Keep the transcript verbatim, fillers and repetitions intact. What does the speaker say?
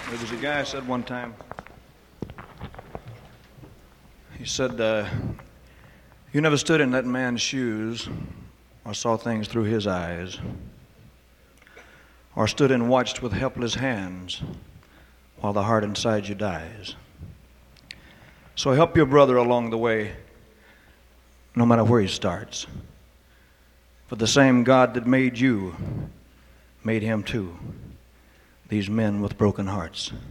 There was a guy said one time, he said, uh, you never stood in that man's shoes or saw things through his eyes or stood and watched with helpless hands while the heart inside you dies. So help your brother along the way, no matter where he starts. For the same God that made you made him too, these men with broken hearts.